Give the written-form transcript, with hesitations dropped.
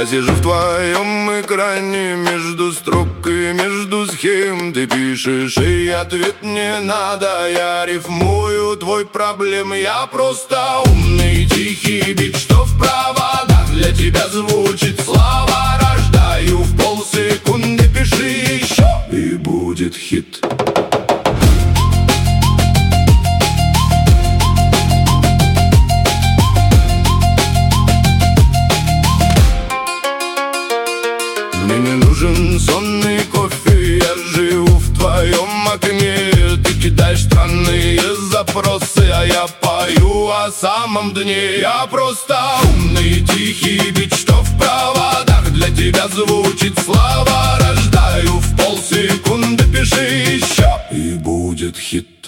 Я сижу в твоем экране, между строк и между схем. Ты пишешь, и ответ не надо. Я рифмую твой проблем. Я просто умный тихий бит, что в проводах для тебя звучит. Слова рождаю в полсекунды. Пиши еще, и будет хит. Мне не нужен сонный кофе, я живу в твоем окне. Ты кидаешь странные запросы, а я пою о самом дне. Я просто умный тихий бит, что в проводах для тебя звучит. Слова рождаю в полсекунды. Пиши еще, и будет хит.